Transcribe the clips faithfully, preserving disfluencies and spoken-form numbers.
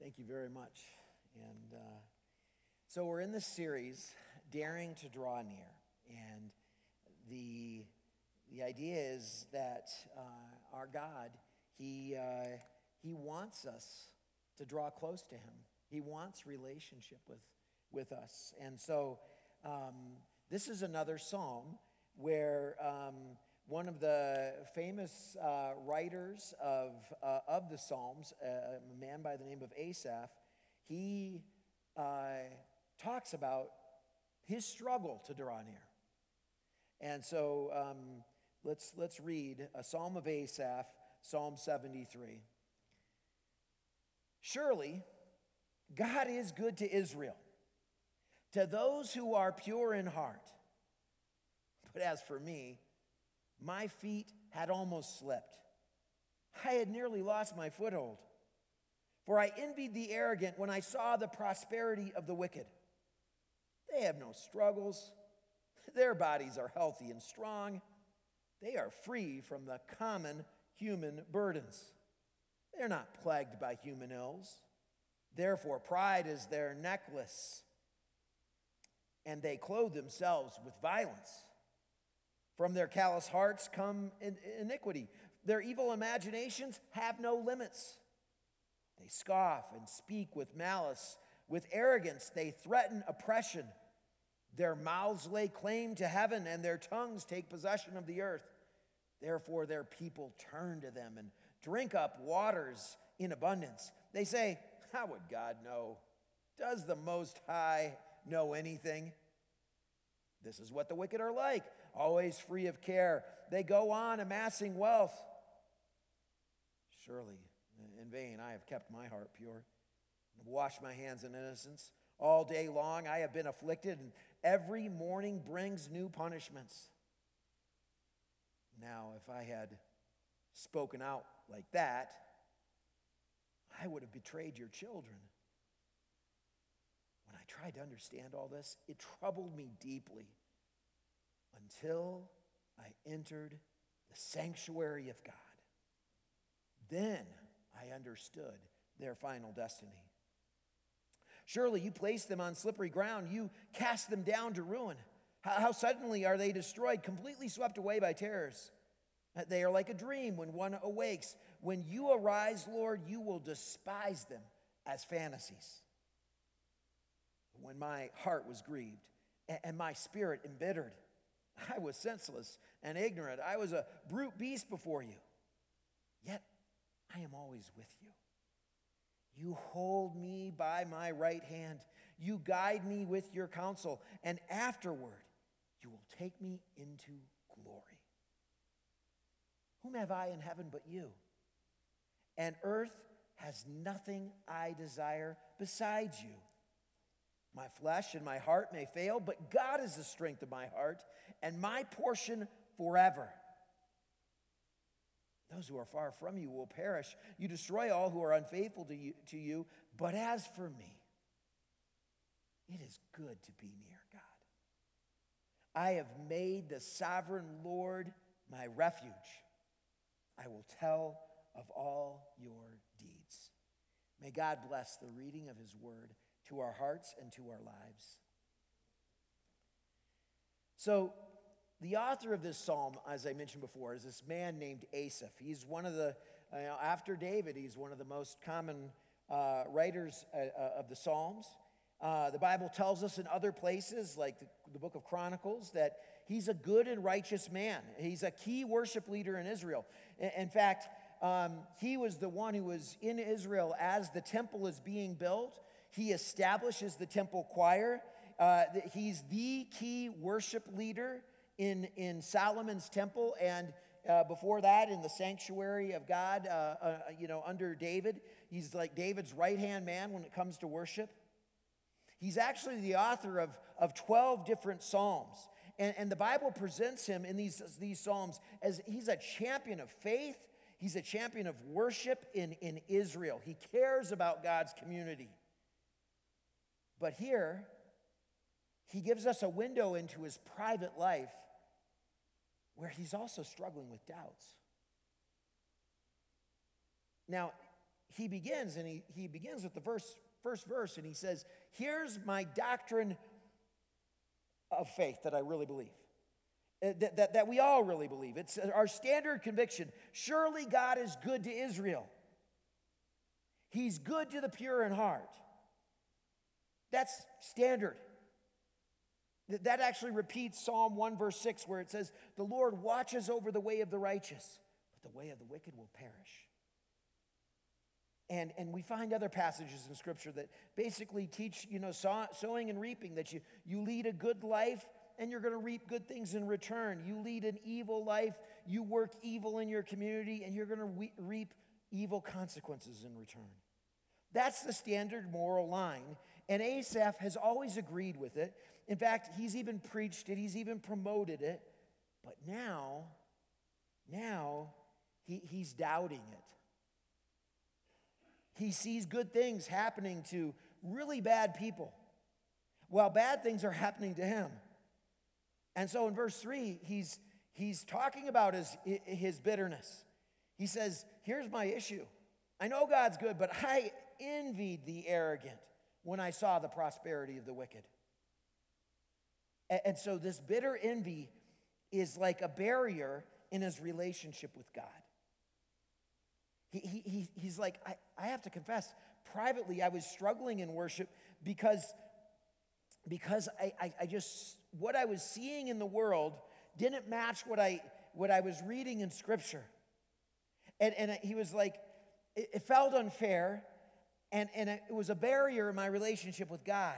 Thank you very much. And uh, so we're in this series, Daring to Draw Near. And the, the idea is that uh, our God, he, uh, he wants us to draw close to him. He wants relationship with, with us. And so um, this is another psalm where um, one of the famous uh, writers of, uh, of the Psalms, uh, a man by the name of Asaph, he uh, talks about his struggle to draw near. And so um, let's, let's read a Psalm of Asaph, Psalm seventy-three. Surely God is good to Israel, to those who are pure in heart. But as for me, my feet had almost slipped. I had nearly lost my foothold. For I envied the arrogant when I saw the prosperity of the wicked. They have no struggles. Their bodies are healthy and strong. They are free from the common human burdens. They're not plagued by human ills. Therefore, pride is their necklace, and they clothe themselves with violence. From their callous hearts come iniquity. Their evil imaginations have no limits. They scoff and speak with malice. With arrogance they threaten oppression. Their mouths lay claim to heaven, and their tongues take possession of the earth. Therefore their people turn to them and drink up waters in abundance. They say, how would God know? Does the Most High know anything? This is what the wicked are like, always free of care. They go on amassing wealth. Surely, in vain, I have kept my heart pure, and washed my hands in innocence. All day long I have been afflicted, and every morning brings new punishments. Now, if I had spoken out like that, I would have betrayed your children. When I tried to understand all this, it troubled me deeply until I entered the sanctuary of God. Then I understood their final destiny. Surely you place them on slippery ground. You cast them down to ruin. How, how suddenly are they destroyed, completely swept away by terrors. They are like a dream when one awakes. When you arise, Lord, you will despise them as fantasies. When my heart was grieved and my spirit embittered, I was senseless and ignorant. I was a brute beast before you. Yet I am always with you. You hold me by my right hand. You guide me with your counsel, and afterward you will take me into glory. Whom have I in heaven but you? And earth has nothing I desire besides you. My flesh and my heart may fail, but God is the strength of my heart and my portion forever. Those who are far from you will perish. You destroy all who are unfaithful to you, to you. But as for me, it is good to be near God. I have made the sovereign Lord my refuge. I will tell of all your deeds. May God bless the reading of his word to our hearts and to our lives. So, the author of this psalm, as I mentioned before, is this man named Asaph. He's one of the, uh, after David, he's one of the most common uh, writers uh, of the Psalms. Uh, the Bible tells us in other places, like the, the book of Chronicles, that he's a good and righteous man. He's a key worship leader in Israel. In, in fact, um, he was the one who was in Israel as the temple is being built. He establishes the temple choir. Uh, he's the key worship leader in, in Solomon's temple, and uh, before that in the sanctuary of God, uh, uh, you know, under David. He's like David's right-hand man when it comes to worship. He's actually the author of, of twelve different psalms, and, and the Bible presents him in these, these psalms as he's a champion of faith. He's a champion of worship in, in Israel. He cares about God's community. But here, he gives us a window into his private life where he's also struggling with doubts. Now, he begins, and he, he begins with the verse, first verse, and he says, here's my doctrine of faith that I really believe, uh, that, that, that we all really believe. It's our standard conviction. Surely God is good to Israel. He's good to the pure in heart. That's standard. That actually repeats Psalm one verse six, where it says, the Lord watches over the way of the righteous, but the way of the wicked will perish. And, and we find other passages in Scripture that basically teach, you know, sow, sowing and reaping, that you, you lead a good life and you're going to reap good things in return. You lead an evil life, you work evil in your community, and you're going to we, reap evil consequences in return. That's the standard moral line, and Asaph has always agreed with it. In fact, he's even preached it, he's even promoted it, but now, now he, he's doubting it. He sees good things happening to really bad people, while bad things are happening to him. And so in verse three, he's, he's talking about his, his bitterness. He says, here's my issue. I know God's good, but I envied the arrogant when I saw the prosperity of the wicked. And, and so this bitter envy is like a barrier in his relationship with God. He, he, he, he's like, I, I have to confess, privately I was struggling in worship because, because I, I, I just, what I was seeing in the world didn't match what I, what I was reading in Scripture. And, and he was like, it, it felt unfair, and, and it was a barrier in my relationship with God.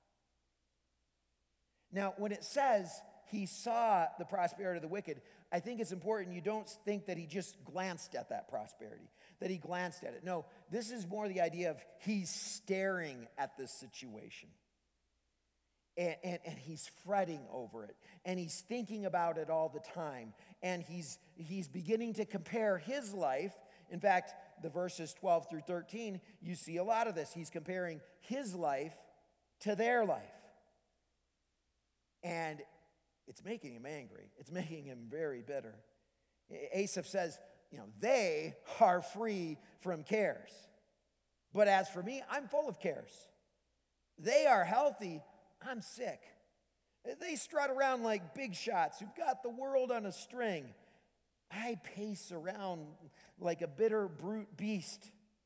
Now, when it says he saw the prosperity of the wicked, I think it's important you don't think that he just glanced at that prosperity, that he glanced at it. No, this is more the idea of he's staring at this situation. And, and, and he's fretting over it. And he's thinking about it all the time. And he's, he's beginning to compare his life. In fact, the verses twelve through thirteen, you see a lot of this. He's comparing his life to their life. And it's making him angry. It's making him very bitter. Asaph says, you know, they are free from cares. But as for me, I'm full of cares. They are healthy, I'm sick. They strut around like big shots who've got the world on a string. I pace around like a bitter brute beast.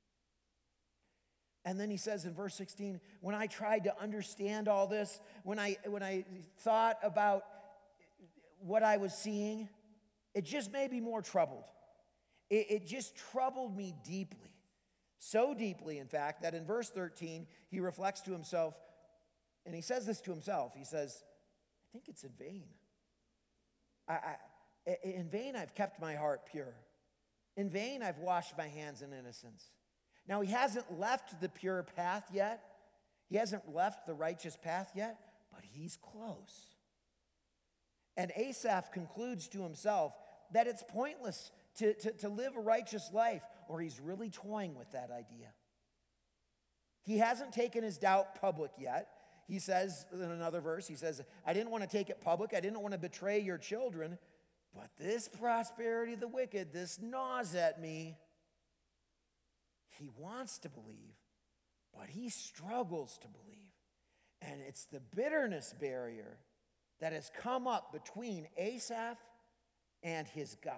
And then he says in verse sixteen, when I tried to understand all this, when I, when I thought about what I was seeing, it just made me more troubled. It, it just troubled me deeply. So deeply, in fact, that in verse thirteen, he reflects to himself, and he says this to himself. He says, I think it's in vain. I, I, in vain I've kept my heart pure. In vain I've washed my hands in innocence. Now, he hasn't left the pure path yet. He hasn't left the righteous path yet, but he's close. And Asaph concludes to himself that it's pointless to, to, to live a righteous life, or he's really toying with that idea. He hasn't taken his doubt public yet. He says in another verse, he says, I didn't want to take it public. I didn't want to betray your children, but this prosperity of the wicked, this gnaws at me. He wants to believe, but he struggles to believe. And it's the bitterness barrier that has come up between Asaph and his God.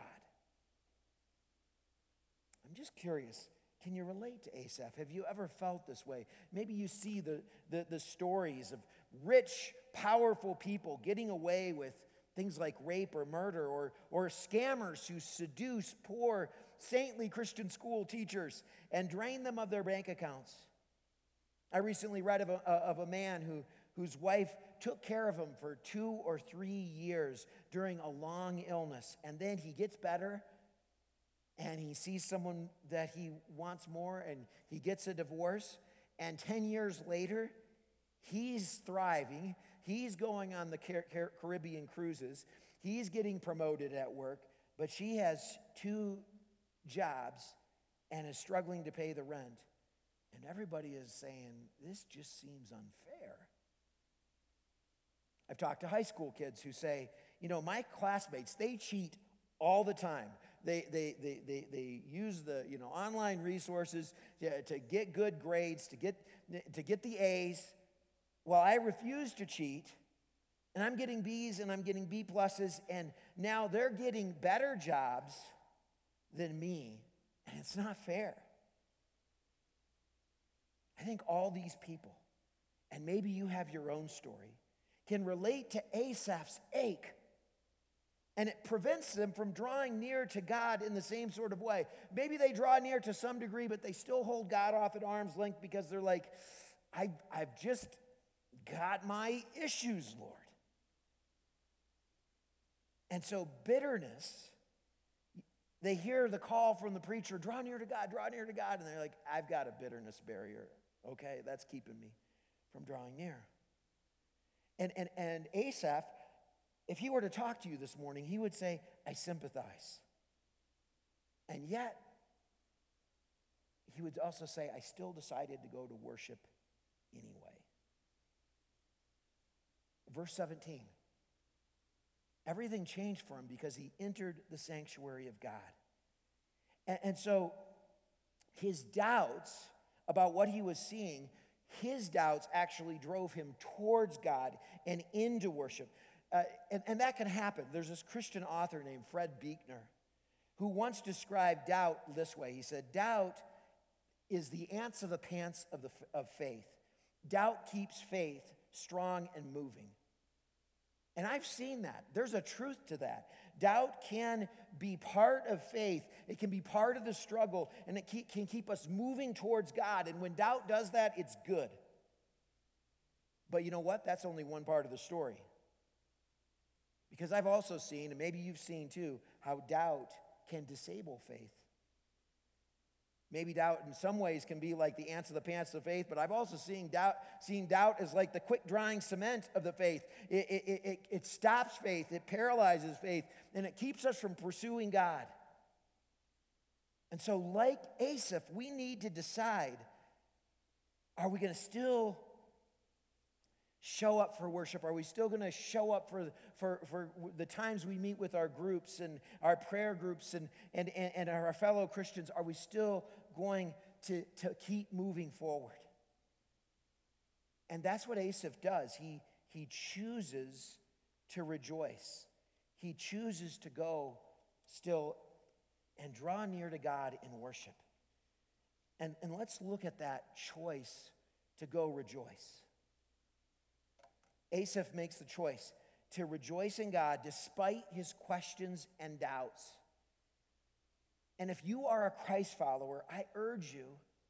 I'm just curious, can you relate to Asaph? Have you ever felt this way? Maybe you see the, the, the stories of rich, powerful people getting away with things like rape or murder, or, or scammers who seduce poor, saintly Christian school teachers and drain them of their bank accounts. I recently read of a, of a man who, whose wife took care of him for two or three years during a long illness, and then he gets better, and he sees someone that he wants more, and he gets a divorce, and ten years later, he's thriving. He's going on the Car- Car- Caribbean cruises. He's getting promoted at work, but she has two jobs and is struggling to pay the rent. And everybody is saying, this just seems unfair. I've talked to high school kids who say, you know, my classmates, they cheat all the time. They, they, they, they, they use the, you know, online resources to, to get good grades, to get, to get the A's, while I refuse to cheat, and I'm getting B's and I'm getting B pluses, and now they're getting better jobs than me, and it's not fair. I think all these people, and maybe you have your own story, can relate to Asaph's ache. And it prevents them from drawing near to God in the same sort of way. Maybe they draw near to some degree, but they still hold God off at arm's length because they're like, I, I've just got my issues, Lord. And so bitterness, they hear the call from the preacher, draw near to God, draw near to God. And they're like, I've got a bitterness barrier. Okay, that's keeping me from drawing near. And, and, and Asaph, if he were to talk to you this morning, he would say, I sympathize. And yet, he would also say, I still decided to go to worship anyway. Verse seventeen. Everything changed for him because he entered the sanctuary of God. And, and so, his doubts about what he was seeing, his doubts actually drove him towards God and into worship. Uh, and, and that can happen. There's this Christian author named Fred Buechner who once described doubt this way. He said, doubt is the ants of the pants of, the, of faith. Doubt keeps faith strong and moving. And I've seen that. There's a truth to that. Doubt can be part of faith. It can be part of the struggle, and it keep, can keep us moving towards God. And when doubt does that, it's good. But you know what? That's only one part of the story. Because I've also seen, and maybe you've seen too, how doubt can disable faith. Maybe doubt in some ways can be like the ants of the pants of faith, but I've also seen doubt, seen doubt as like the quick drying cement of the faith. It, it, it, it stops faith, it paralyzes faith, and it keeps us from pursuing God. And so like Asaph, we need to decide, are we going to still show up for worship? Are we still going to show up for, for, for the times we meet with our groups and our prayer groups and, and, and our fellow Christians? Are we still going to, to keep moving forward? And that's what Asaph does. He, he chooses to rejoice. He chooses to go still and draw near to God in worship. And, and let's look at that choice to go rejoice. Asaph makes the choice to rejoice in God despite his questions and doubts. And if you are a Christ follower, I urge you,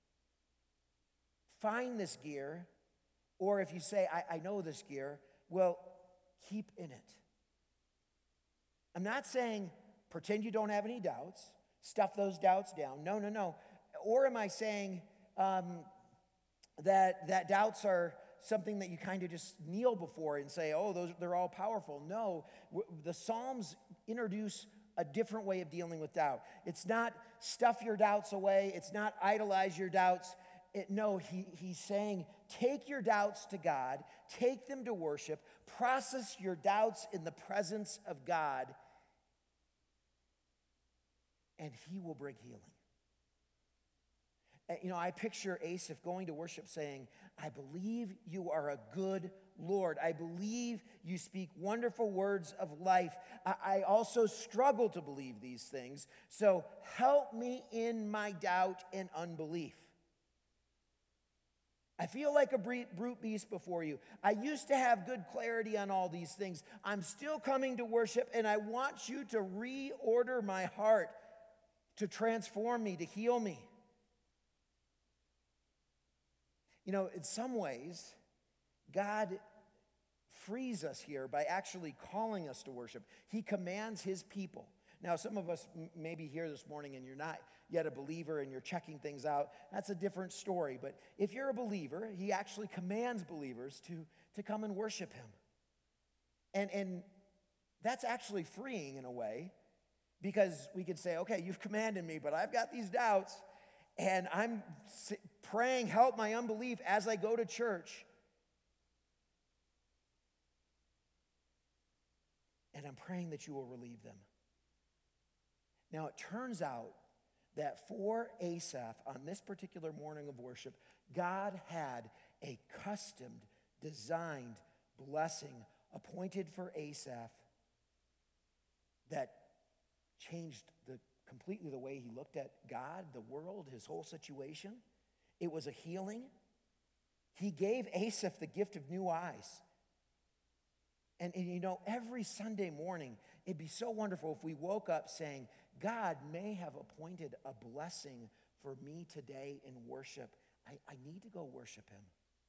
find this gear, or if you say, I, I know this gear, well, keep in it. I'm not saying pretend you don't have any doubts, stuff those doubts down. No, no, no. Or am I saying um, that, that doubts are something that you kind of just kneel before and say, oh, those they're all powerful? No, the Psalms introduce a different way of dealing with doubt. It's not stuff your doubts away. It's not idolize your doubts. It, no, he, he's saying take your doubts to God, take them to worship, process your doubts in the presence of God, and he will bring healing. You know, I picture Asaph going to worship saying, I believe you are a good Lord. I believe you speak wonderful words of life. I, I also struggle to believe these things. So help me in my doubt and unbelief. I feel like a brute beast before you. I used to have good clarity on all these things. I'm still coming to worship, and I want you to reorder my heart, to transform me, to heal me. You know, in some ways, God frees us here by actually calling us to worship. He commands his people. Now, some of us m- may be here this morning and you're not yet a believer and you're checking things out. That's a different story. But if you're a believer, he actually commands believers to, to come and worship him. And, and that's actually freeing in a way, because we could say, okay, you've commanded me, but I've got these doubts. And I'm praying, help my unbelief as I go to church. And I'm praying that you will relieve them. Now, it turns out that for Asaph, on this particular morning of worship, God had a customed, designed blessing appointed for Asaph that changed the, completely the way he looked at God, the world, his whole situation. It was a healing. He gave Asaph the gift of new eyes. And, and you know, every Sunday morning, it'd be so wonderful if we woke up saying, God may have appointed a blessing for me today in worship. I, I need to go worship him.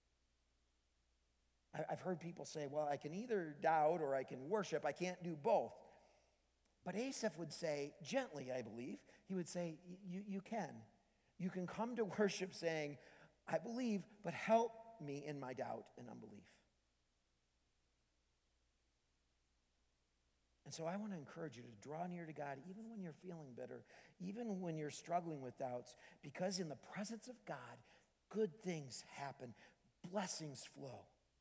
I, I've heard people say, well, I can either doubt or I can worship. I can't do both. But Asaph would say, gently, I believe, he would say, you, you can. You can come to worship saying, I believe, but help me in my doubt and unbelief. And so I want to encourage you to draw near to God even when you're feeling bitter, even when you're struggling with doubts, because in the presence of God, good things happen, blessings flow.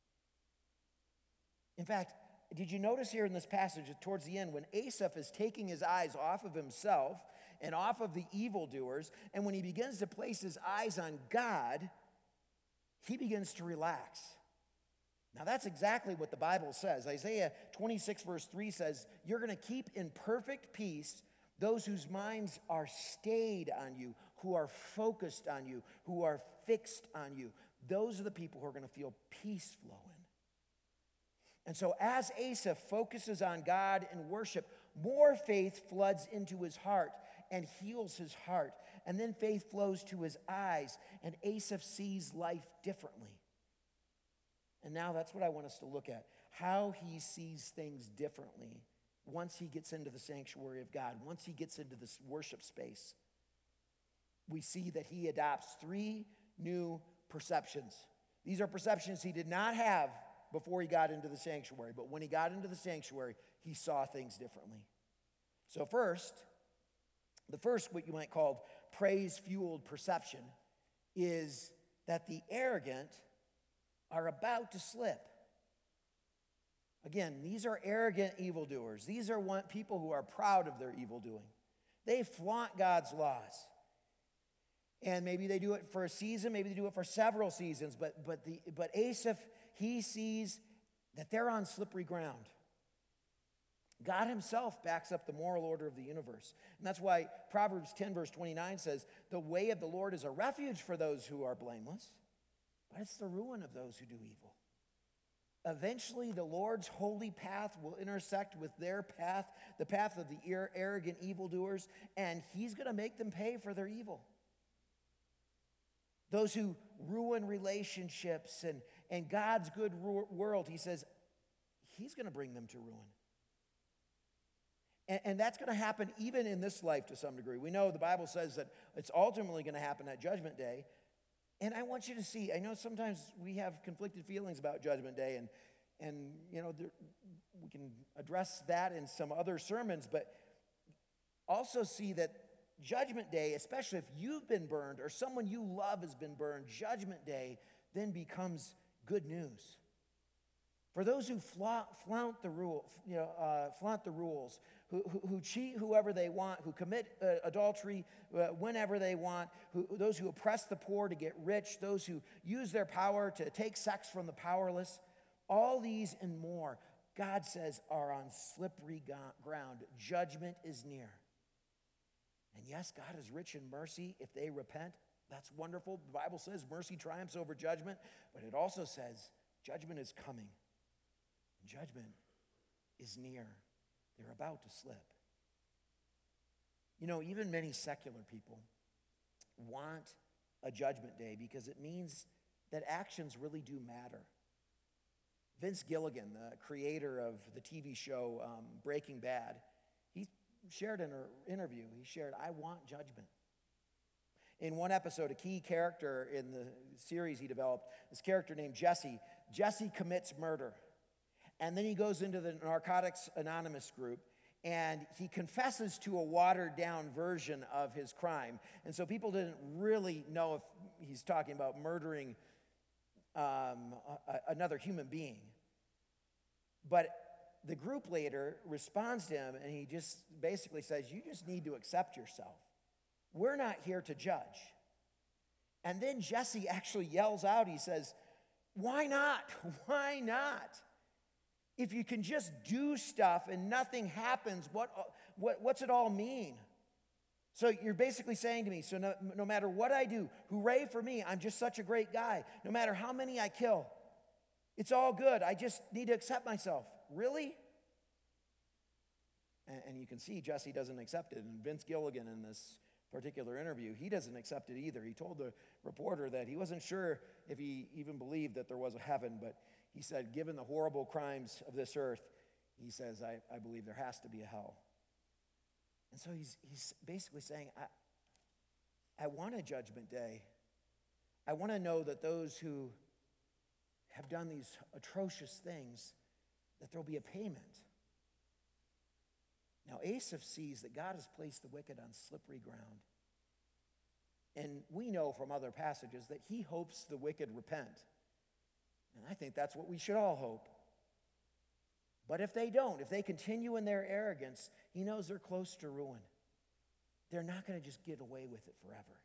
In fact, did you notice here in this passage towards the end when Asaph is taking his eyes off of himself and off of the evildoers, and when he begins to place his eyes on God, he begins to relax. Now that's exactly what the Bible says. Isaiah twenty-six verse three says, you're going to keep in perfect peace those whose minds are stayed on you, who are focused on you, who are fixed on you. Those are the people who are going to feel peace flowing. And so as Asaph focuses on God and worship, more faith floods into his heart and heals his heart. And then faith flows to his eyes, and Asaph sees life differently. And now that's what I want us to look at, how he sees things differently once he gets into the sanctuary of God, once he gets into this worship space. We see that he adopts three new perceptions. These are perceptions he did not have before he got into the sanctuary, but when he got into the sanctuary, he saw things differently. So first, the first, what you might call praise-fueled perception, is that the arrogant are about to slip. Again, these are arrogant evildoers. These are one, people who are proud of their evildoing. They flaunt God's laws. And maybe they do it for a season, maybe they do it for several seasons, but, but, the, but Asaph, he sees that they're on slippery ground. God himself backs up the moral order of the universe. And that's why Proverbs ten verse twenty-nine says, the way of the Lord is a refuge for those who are blameless, but it's the ruin of those who do evil. Eventually, the Lord's holy path will intersect with their path, the path of the arrogant evildoers, and he's going to make them pay for their evil. Those who ruin relationships and, and God's good ru- world, he says, he's going to bring them to ruin. And, and that's going to happen even in this life to some degree. We know the Bible says that it's ultimately going to happen at Judgment Day. And I want you to see, I know sometimes we have conflicted feelings about Judgment Day, and, and you know, there, we can address that in some other sermons, but also see that Judgment Day, especially if you've been burned or someone you love has been burned, Judgment Day then becomes good news. For those who flaunt, flaunt the rule, you know, uh, flaunt the rules, who, who, who cheat whoever they want, who commit uh, adultery uh, whenever they want, who, those who oppress the poor to get rich, those who use their power to take sex from the powerless, all these and more, God says, are on slippery go- ground. Judgment is near. And yes, God is rich in mercy if they repent. That's wonderful. The Bible says mercy triumphs over judgment, but it also says judgment is coming. Judgment is near. They're about to slip. You know, even many secular people want a judgment day because it means that actions really do matter. Vince Gilligan, the creator of the T V show um, Breaking Bad, he shared in an interview, he shared, I want judgment. In one episode, a key character in the series he developed, this character named Jesse, Jesse commits murder. And then he goes into the Narcotics Anonymous group, and he confesses to a watered-down version of his crime. And so people didn't really know if he's talking about murdering um, a, another human being. But the group leader responds to him, and he just basically says, you just need to accept yourself. We're not here to judge. And then Jesse actually yells out, he says, why not? Why not? If you can just do stuff and nothing happens, what, what, what's it all mean? So you're basically saying to me, so no, no matter what I do, hooray for me, I'm just such a great guy. No matter how many I kill, it's all good. I just need to accept myself. Really? And, and you can see Jesse doesn't accept it. And Vince Gilligan in this particular interview, he doesn't accept it either. He told the reporter that he wasn't sure if he even believed that there was a heaven, but he said, given the horrible crimes of this earth, he says, I, I believe there has to be a hell. And so he's, he's basically saying, I, I want a judgment day. I want to know that those who have done these atrocious things, that there'll be a payment. Now, Asaph sees that God has placed the wicked on slippery ground. And we know from other passages that he hopes the wicked repent. And I think that's what we should all hope. But if they don't, if they continue in their arrogance, he knows they're close to ruin. They're not going to just get away with it forever.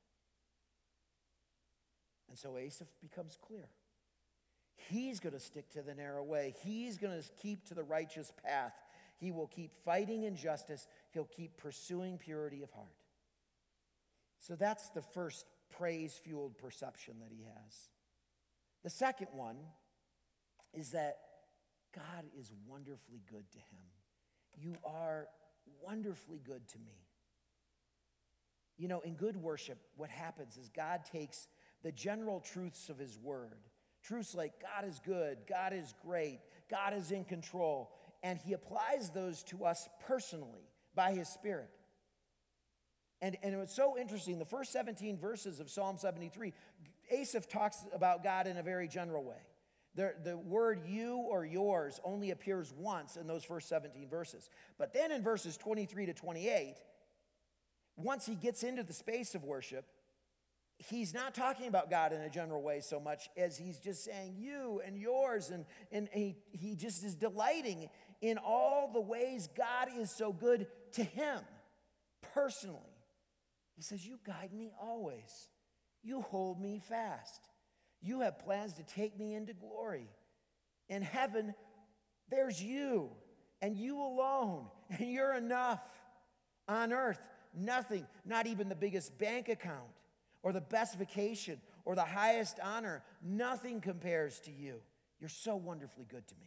And so Asaph becomes clear. He's going to stick to the narrow way. He's going to keep to the righteous path. He will keep fighting injustice. He'll keep pursuing purity of heart. So that's the first praise-fueled perception that he has. The second one is that God is wonderfully good to him. You are wonderfully good to me. You know, in good worship, what happens is God takes the general truths of his word, truths like God is good, God is great, God is in control, and he applies those to us personally by his Spirit. And, and it was so interesting, the first seventeen verses of Psalm seventy-three, Asaph talks about God in a very general way. The, the word you or yours only appears once in those first seventeen verses. But then in verses twenty-three to twenty-eight, once he gets into the space of worship, he's not talking about God in a general way so much as he's just saying you and yours, and, and he, he just is delighting in all the ways God is so good to him personally. He says, you guide me always. You hold me fast. You have plans to take me into glory. In heaven, there's you and you alone, and you're enough. On earth, nothing, not even the biggest bank account or the best vacation or the highest honor, nothing compares to you. You're so wonderfully good to me.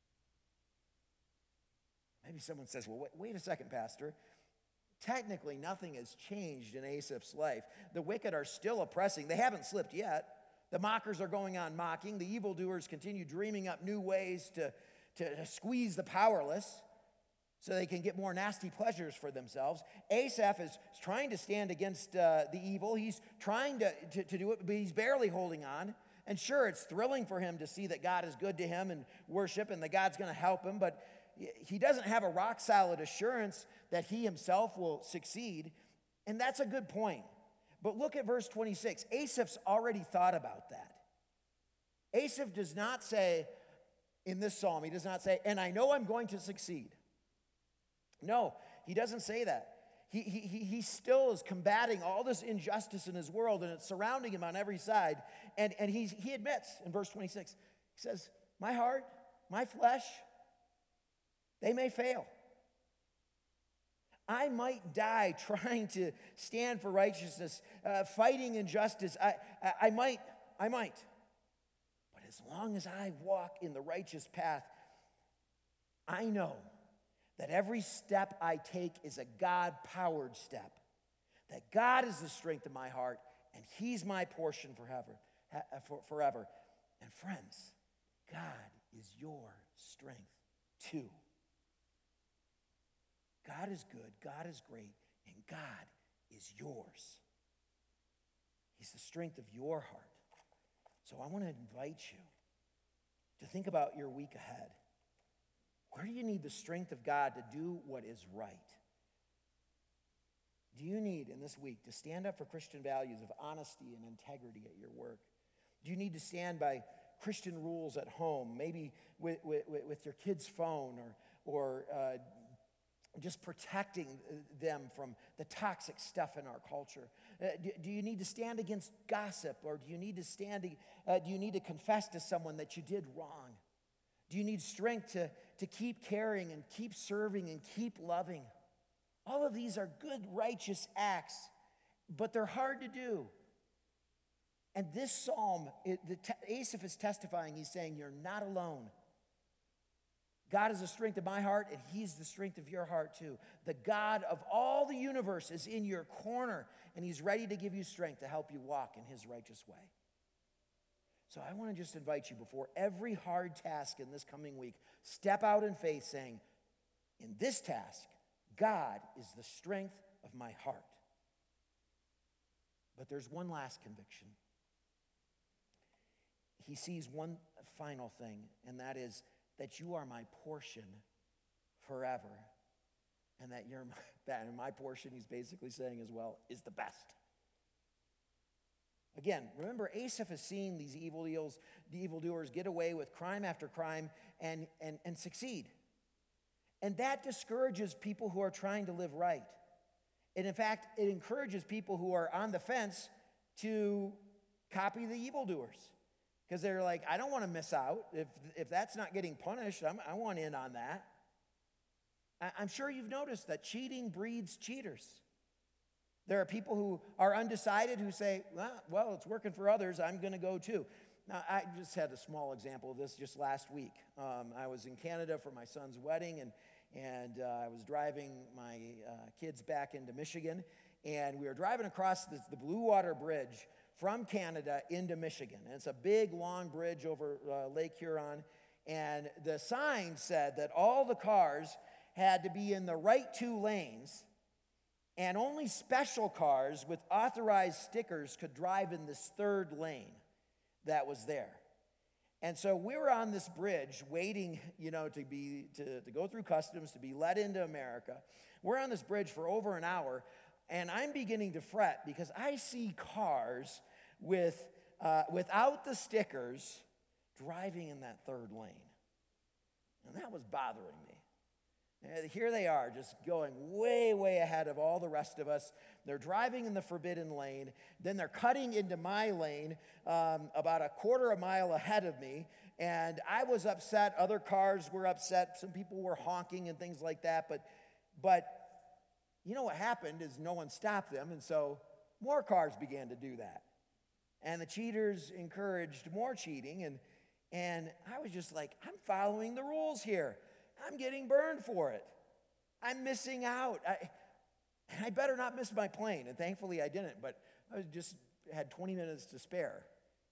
Maybe someone says, well, wait, wait a second, Pastor. Technically, nothing has changed in Asaph's life. The wicked are still oppressing. They haven't slipped yet. The mockers are going on mocking. The evildoers continue dreaming up new ways to, to, to squeeze the powerless so they can get more nasty pleasures for themselves. Asaph is trying to stand against uh, the evil. He's trying to, to, to do it, but he's barely holding on. And sure, it's thrilling for him to see that God is good to him and worship and that God's going to help him, but he doesn't have a rock-solid assurance that he himself will succeed, and that's a good point. But look at verse twenty-six. Asaph's already thought about that. Asaph does not say, in this psalm, he does not say, and I know I'm going to succeed. No, he doesn't say that. He, he, he still is combating all this injustice in his world, and it's surrounding him on every side, and, and he's, he admits in verse twenty-six, he says, my heart, my flesh, they may fail. I might die trying to stand for righteousness, uh, fighting injustice. I, I, I might, I might. But as long as I walk in the righteous path, I know that every step I take is a God-powered step. That God is the strength of my heart, and he's my portion forever. For, forever. And friends, God is your strength too. God is good, God is great, and God is yours. He's the strength of your heart. So I want to invite you to think about your week ahead. Where do you need the strength of God to do what is right? Do you need in this week to stand up for Christian values of honesty and integrity at your work? Do you need to stand by Christian rules at home, maybe with, with, with your kid's phone or or uh, just protecting them from the toxic stuff in our culture? Uh, do, do you need to stand against gossip, or do you need to stand, uh, do you need to confess to someone that you did wrong? Do you need strength to, to keep caring and keep serving and keep loving? All of these are good, righteous acts, but they're hard to do. And this psalm, it, the te- Asaph is testifying. He's saying, you're not alone. God is the strength of my heart, and he's the strength of your heart too. The God of all the universe is in your corner, and he's ready to give you strength to help you walk in his righteous way. So I want to just invite you, before every hard task in this coming week, step out in faith saying, in this task, God is the strength of my heart. But there's one last conviction. He sees one final thing, and that is that you are my portion forever. And that you're my, that and my portion, he's basically saying as well, is the best. Again, remember, Asaph is seeing these evil deals, the evildoers get away with crime after crime and, and, and succeed. And that discourages people who are trying to live right. And in fact, it encourages people who are on the fence to copy the evildoers. Because they're like, I don't want to miss out. If, if that's not getting punished, I'm, I want in on that. I, I'm sure you've noticed that cheating breeds cheaters. There are people who are undecided who say, well, well it's working for others, I'm going to go too. Now, I just had a small example of this just last week. Um, I was in Canada for my son's wedding, and, and uh, I was driving my uh, kids back into Michigan, and we were driving across this, the Blue Water Bridge from Canada into Michigan. And it's a big, long bridge over uh, Lake Huron, and the sign said that all the cars had to be in the right two lanes, and only special cars with authorized stickers could drive in this third lane that was there. And so we were on this bridge waiting, you know, to be to, to go through customs, to be let into America. We're on this bridge for over an hour, and I'm beginning to fret because I see cars with uh, without the stickers driving in that third lane. And that was bothering me. And here they are, just going way, way ahead of all the rest of us. They're driving in the forbidden lane. Then they're cutting into my lane um, about a quarter of a mile ahead of me. And I was upset. Other cars were upset. Some people were honking and things like that. But, but you know what happened is no one stopped them. And so more cars began to do that. And the cheaters encouraged more cheating. And, and I was just like, I'm following the rules here. I'm getting burned for it. I'm missing out. I, I better not miss my plane. And thankfully I didn't, but I just had twenty minutes to spare.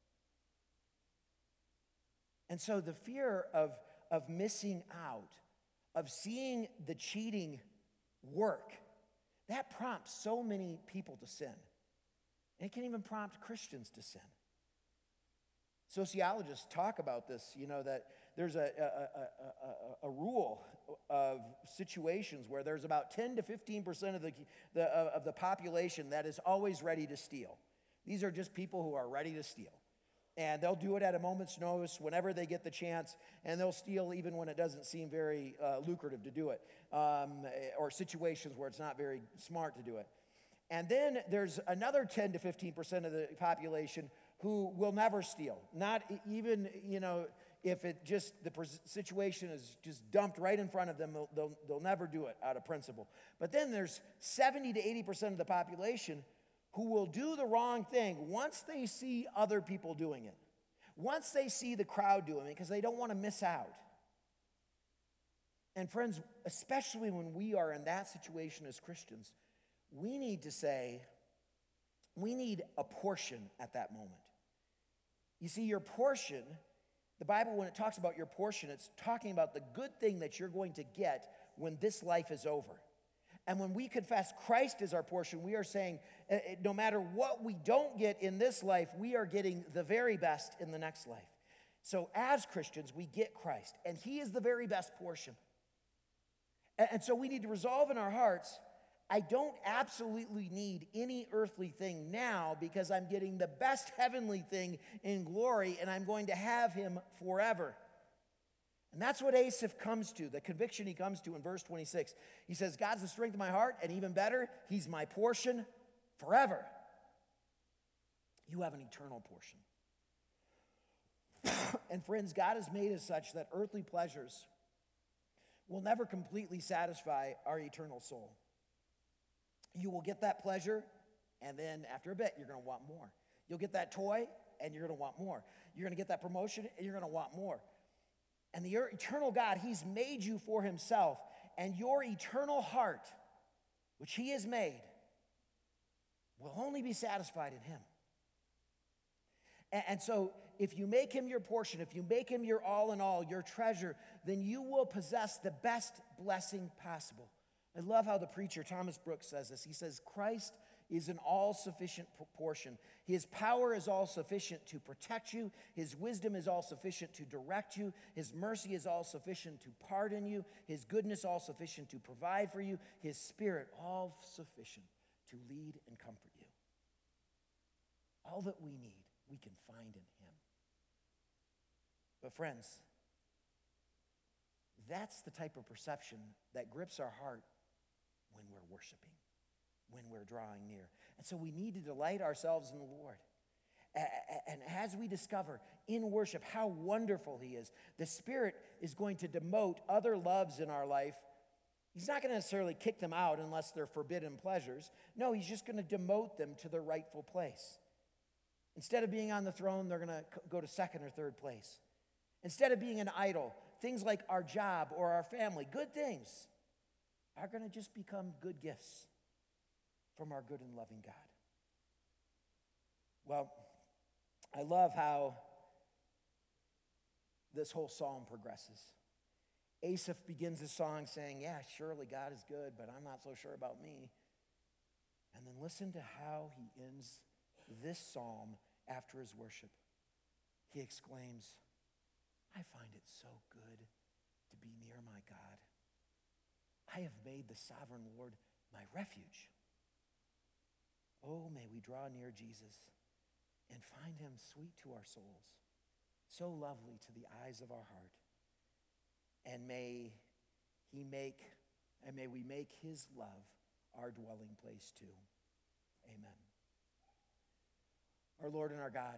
And so the fear of, of missing out, of seeing the cheating work, that prompts so many people to sin. And it can even prompt Christians to sin. Sociologists talk about this, you know, that there's a, a, a, a, a rule of situations where there's about ten to fifteen percent of the, the, of the population that is always ready to steal. These are just people who are ready to steal. And they'll do it at a moment's notice whenever they get the chance, and they'll steal even when it doesn't seem very uh, lucrative to do it, um, or situations where it's not very smart to do it. And then there's another ten to fifteen percent of the population who will never steal, not even, you know, if it just, the situation is just dumped right in front of them, they'll, they'll, they'll never do it out of principle. But then there's seventy to eighty percent of the population who will do the wrong thing once they see other people doing it. Once they see the crowd doing it, because they don't want to miss out. And friends, especially when we are in that situation as Christians, we need to say, we need a portion at that moment. You see, your portion, the Bible, when it talks about your portion, it's talking about the good thing that you're going to get when this life is over. And when we confess Christ as our portion, we are saying, uh, no matter what we don't get in this life, we are getting the very best in the next life. So as Christians, we get Christ, and he is the very best portion. And, and so we need to resolve in our hearts, I don't absolutely need any earthly thing now because I'm getting the best heavenly thing in glory, and I'm going to have him forever. And that's what Asaph comes to, the conviction he comes to in verse twenty-six. He says, God's the strength of my heart, and even better, he's my portion forever. You have an eternal portion. And friends, God has made us such that earthly pleasures will never completely satisfy our eternal soul. You will get that pleasure, and then after a bit, you're going to want more. You'll get that toy, and you're going to want more. You're going to get that promotion, and you're going to want more. And the eternal God, he's made you for himself, and your eternal heart, which he has made, will only be satisfied in him. And, and so if you make him your portion, if you make him your all in all, your treasure, then you will possess the best blessing possible. I love how the preacher Thomas Brooks says this. He says, Christ is an all-sufficient portion. His power is all-sufficient to protect you. His wisdom is all-sufficient to direct you. His mercy is all-sufficient to pardon you. His goodness all-sufficient to provide for you. His spirit all-sufficient to lead and comfort you. All that we need, we can find in him. But friends, that's the type of perception that grips our heart when we're worshiping, when we're drawing near. And so we need to delight ourselves in the Lord. And as we discover in worship how wonderful he is, the Spirit is going to demote other loves in our life. He's not going to necessarily kick them out unless they're forbidden pleasures. No, he's just going to demote them to their rightful place. Instead of being on the throne, they're going to go to second or third place. Instead of being an idol, things like our job or our family, good things, are going to just become good gifts from our good and loving God. Well, I love how this whole psalm progresses. Asaph begins his song saying, yeah, surely God is good, but I'm not so sure about me. And then listen to how he ends this psalm after his worship. He exclaims, I find it so good to be near my God. I have made the sovereign Lord my refuge. Oh, may we draw near Jesus and find him sweet to our souls, so lovely to the eyes of our heart. And may he make, and may we make his love our dwelling place too. Amen. Our Lord and our God,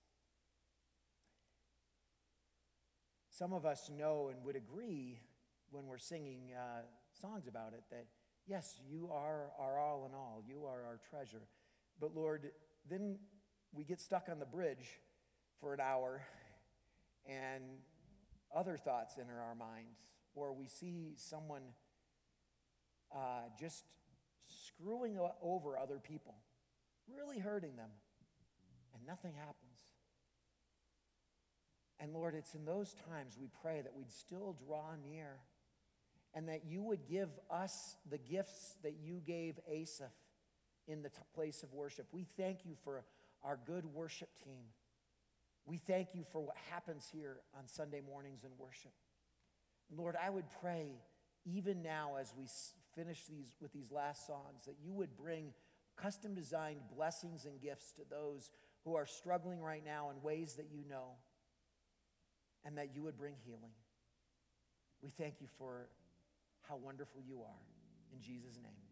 some of us know and would agree when we're singing uh, songs about it that, yes, you are our all in all. You are our treasure. But Lord, then we get stuck on the bridge for an hour and other thoughts enter our minds, or we see someone uh, just screwing over other people, really hurting them, and nothing happens. And Lord, it's in those times we pray that we'd still draw near and that you would give us the gifts that you gave Asaph in the t- place of worship. We thank you for our good worship team. We thank you for what happens here on Sunday mornings in worship. Lord, I would pray even now as we finish these with these last songs that you would bring custom-designed blessings and gifts to those who are struggling right now in ways that you know, and that you would bring healing. We thank you for how wonderful you are. In Jesus' name.